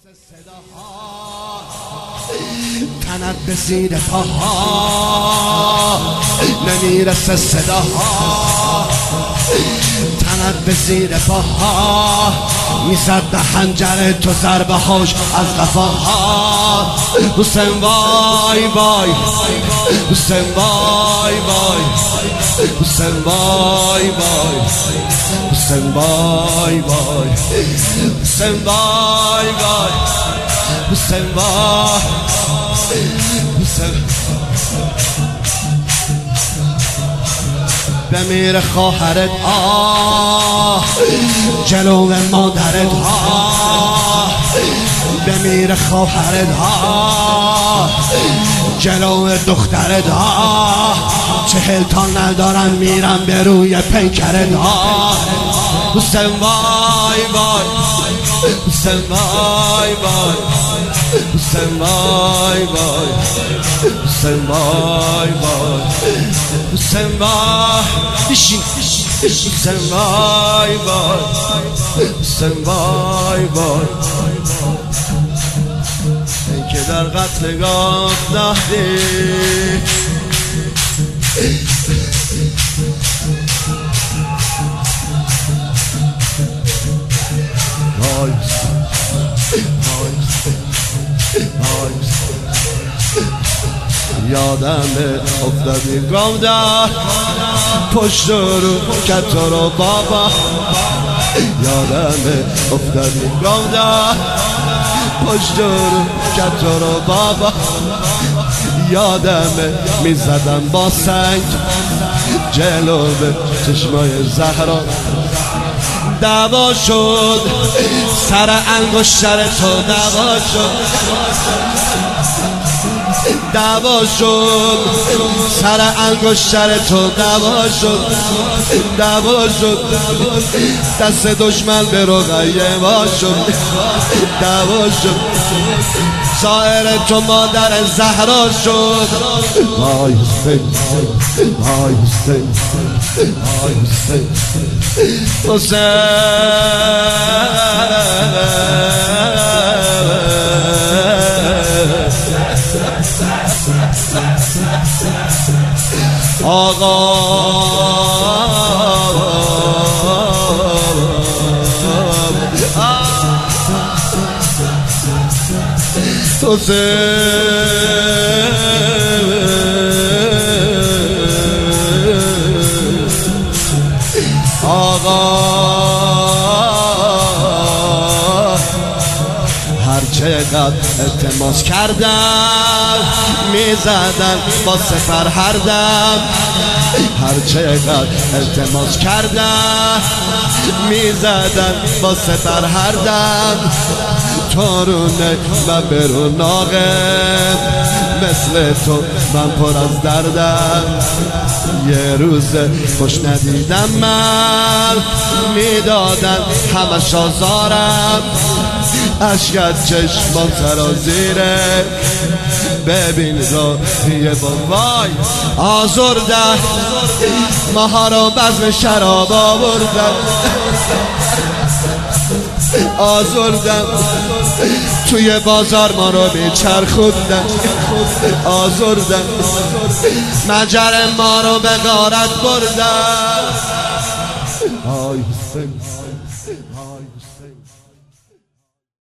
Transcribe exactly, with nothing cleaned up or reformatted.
صداها تنت به زیر پاها نمیرسه صداها تنت به زیر پاها میزد به حنجر تو ضربه هاش از قفاها حسین وای وای حسین وای وای حسین وای وای حسین وای وای حسین وای وای حسین وای حسین بمیر خواهرت آه جلو مادرت آه بمیر خواهرت آه جلو دخترت آه چهل تا ندارم میرم به روی پیکرت آه حسین وای وای حسین وای وای حسین وای وای حسین وای وای حسین وای بشین حسین وای وای حسین وای وای ای که در قتلگاه نهدی وای یادم افتادی گم در پشت رو کتر و بابا یادم افتادی گم در پشت رو کتر و بابا یادم میزدم با سنگ جلو به چشمای زهرا دعوا شد سر انگشتر تو دعوا شد دعوا شد سر انگشتر تو دعوا شد دعوا شد دست دشمن به رقیه شد دعوا شد سایر تو مادر زهرا شد وای حسین وای حسین وای حسین حسین آقا آقا هرچقدر التماس کردم میزدن با سپر هر دم هرچقدر التماس کردم میزدن با سپر هر دم تارونه و بروناغم مثل تو من پر از دردم یه روز خوش ندیدم من میدادن همش آزارم اشکت چشمان سرازیره ببین راهیه با وای آزردن ماها رو بزم شراب آوردن آزردن توی بازار ما رو میچرخوندن آزردن مجر ما رو به غارت بردن آی حسین